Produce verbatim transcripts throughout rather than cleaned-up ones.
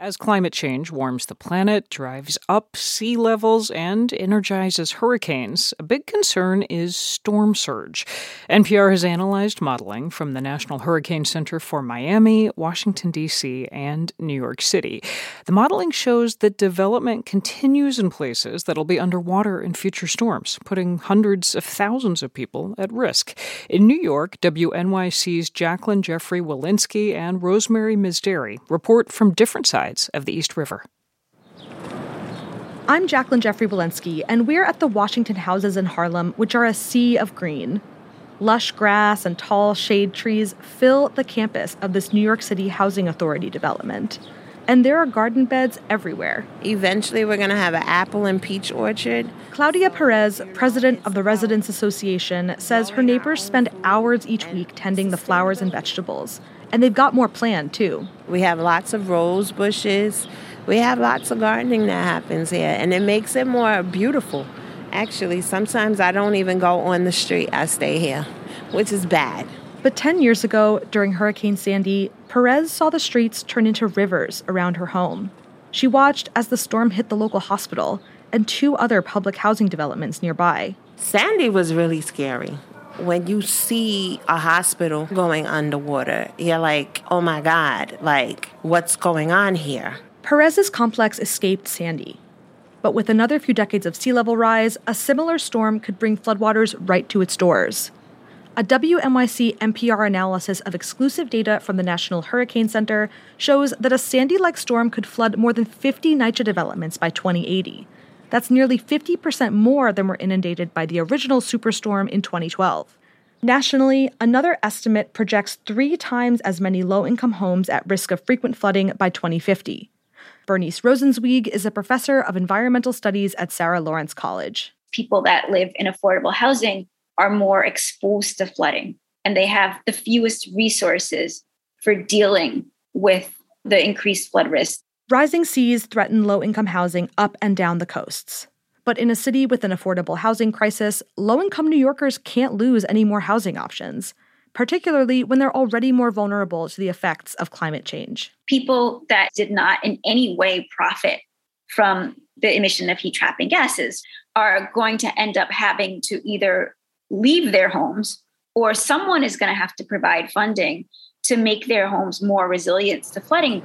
As climate change warms the planet, drives up sea levels, and energizes hurricanes, a big concern is storm surge. N P R has analyzed modeling from the National Hurricane Center for Miami, Washington, D C, and New York City. The modeling shows that development continues in places that'll be underwater in future storms, putting hundreds of thousands of people at risk. In New York, W N Y C's Jacqueline Jeffrey Walensky and Rosemary Misderi report from different sides of the East River. I'm Jacqueline Jeffrey Walensky, and we're at the Washington Houses in Harlem, which are a sea of green. Lush grass and tall shade trees fill the campus of this New York City Housing Authority development. And there are garden beds everywhere. Eventually, we're going to have an apple and peach orchard. Claudia Perez, president of the Residents Association, says her neighbors spend hours each week tending the flowers and vegetables. And they've got more planned, too. We have lots of rose bushes. We have lots of gardening that happens here, and it makes it more beautiful. Actually, sometimes I don't even go on the street. I stay here, which is bad. But ten years ago, during Hurricane Sandy, Perez saw the streets turn into rivers around her home. She watched as the storm hit the local hospital and two other public housing developments nearby. Sandy was really scary. When you see a hospital going underwater, you're like, oh my God, like, what's going on here? Perez's complex escaped Sandy. But with another few decades of sea level rise, a similar storm could bring floodwaters right to its doors. A W N Y C N P R analysis of exclusive data from the National Hurricane Center shows that a Sandy-like storm could flood more than fifty NYCHA developments by twenty eighty. That's nearly fifty percent more than were inundated by the original superstorm in twenty twelve. Nationally, another estimate projects three times as many low-income homes at risk of frequent flooding by twenty fifty. Bernice Rosenzweig is a professor of environmental studies at Sarah Lawrence College. People that live in affordable housing are more exposed to flooding, and they have the fewest resources for dealing with the increased flood risk. Rising seas threaten low-income housing up and down the coasts. But in a city with an affordable housing crisis, low-income New Yorkers can't lose any more housing options, particularly when they're already more vulnerable to the effects of climate change. People that did not in any way profit from the emission of heat-trapping gases are going to end up having to either leave their homes, or someone is going to have to provide funding to make their homes more resilient to flooding.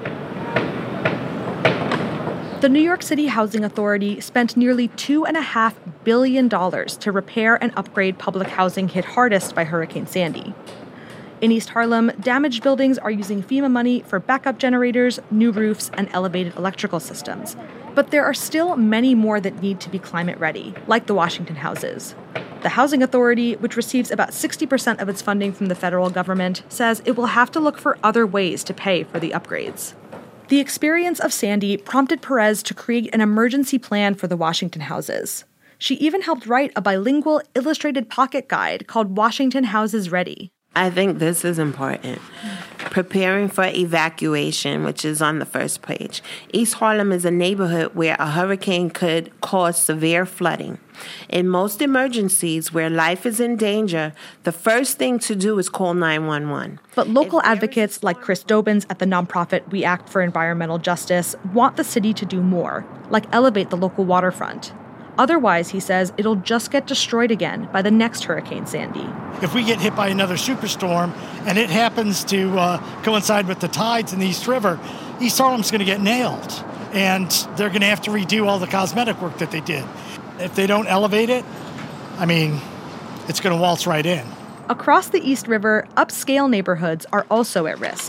The New York City Housing Authority spent nearly two point five billion dollars to repair and upgrade public housing hit hardest by Hurricane Sandy. In East Harlem, damaged buildings are using FEMA money for backup generators, new roofs, and elevated electrical systems. But there are still many more that need to be climate ready, like the Washington Houses. The Housing Authority, which receives about sixty percent of its funding from the federal government, says it will have to look for other ways to pay for the upgrades. The experience of Sandy prompted Perez to create an emergency plan for the Washington Houses. She even helped write a bilingual illustrated pocket guide called Washington Houses Ready. I think this is important. Preparing for evacuation, which is on the first page. East Harlem is a neighborhood where a hurricane could cause severe flooding. In most emergencies where life is in danger, the first thing to do is call nine one one. But local advocates like Chris Dobbins at the nonprofit We Act for Environmental Justice want the city to do more, like elevate the local waterfront. Otherwise, he says, it'll just get destroyed again by the next Hurricane Sandy. If we get hit by another superstorm and it happens to uh, coincide with the tides in the East River, East Harlem's going to get nailed. And they're going to have to redo all the cosmetic work that they did. If they don't elevate it, I mean, it's going to waltz right in. Across the East River, upscale neighborhoods are also at risk.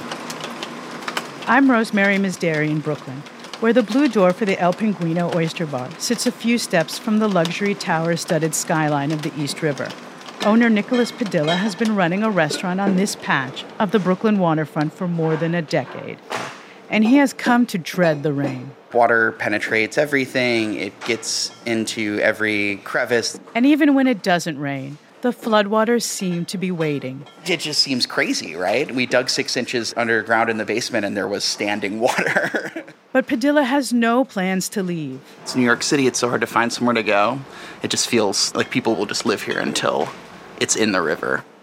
I'm Rosemary Misderi in Brooklyn, where the blue door for the El Pinguino Oyster Bar sits a few steps from the luxury tower-studded skyline of the East River. Owner Nicholas Padilla has been running a restaurant on this patch of the Brooklyn waterfront for more than a decade, and he has come to dread the rain. Water penetrates everything. It gets into every crevice. And even when it doesn't rain, the floodwaters seem to be waiting. It just seems crazy, right? We dug six inches underground in the basement and there was standing water. But Padilla has no plans to leave. It's New York City. It's so hard to find somewhere to go. It just feels like people will just live here until it's in the river.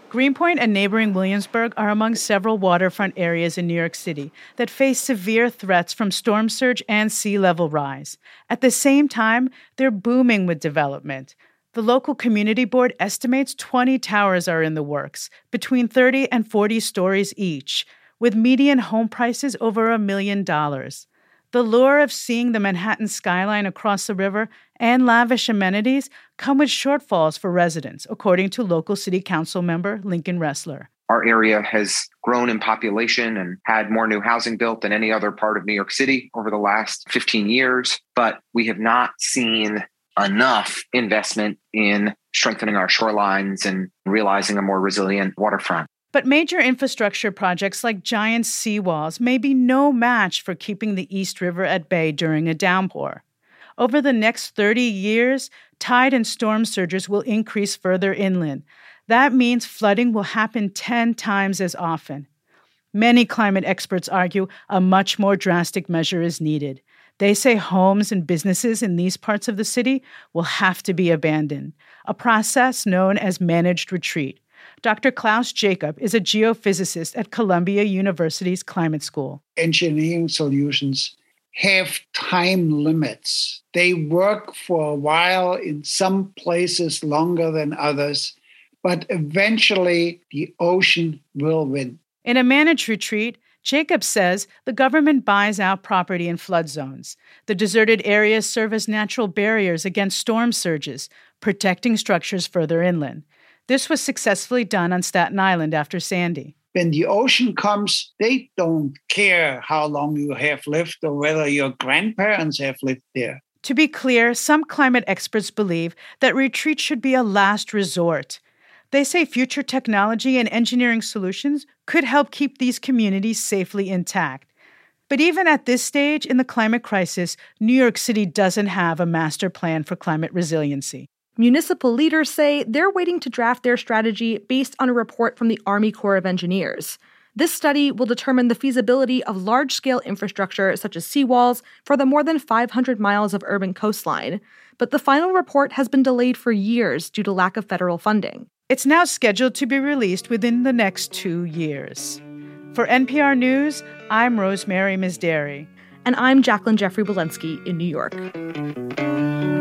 Greenpoint and neighboring Williamsburg are among several waterfront areas in New York City that face severe threats from storm surge and sea level rise. At the same time, they're booming with development. The local community board estimates twenty towers are in the works, between thirty and forty stories each, with median home prices over a million dollars. The lure of seeing the Manhattan skyline across the river and lavish amenities come with shortfalls for residents, according to local city council member Lincoln Ressler. Our area has grown in population and had more new housing built than any other part of New York City over the last fifteen years, but we have not seen enough investment in strengthening our shorelines and realizing a more resilient waterfront. But major infrastructure projects like giant seawalls may be no match for keeping the East River at bay during a downpour. Over the next thirty years, tide and storm surges will increase further inland. That means flooding will happen ten times as often. Many climate experts argue a much more drastic measure is needed. They say homes and businesses in these parts of the city will have to be abandoned, a process known as managed retreat. Doctor Klaus Jacob is a geophysicist at Columbia University's Climate School. Engineering solutions have time limits. They work for a while, in some places longer than others, but eventually the ocean will win. In a managed retreat, Jacob says the government buys out property in flood zones. The deserted areas serve as natural barriers against storm surges, protecting structures further inland. This was successfully done on Staten Island after Sandy. When the ocean comes, they don't care how long you have lived or whether your grandparents have lived there. To be clear, some climate experts believe that retreat should be a last resort. They say future technology and engineering solutions could help keep these communities safely intact. But even at this stage in the climate crisis, New York City doesn't have a master plan for climate resiliency. Municipal leaders say they're waiting to draft their strategy based on a report from the Army Corps of Engineers. This study will determine the feasibility of large-scale infrastructure such as seawalls for the more than five hundred miles of urban coastline. But the final report has been delayed for years due to lack of federal funding. It's now scheduled to be released within the next two years. For N P R News, I'm Rosemary Misderi. And I'm Jacqueline Jeffrey Walensky in New York.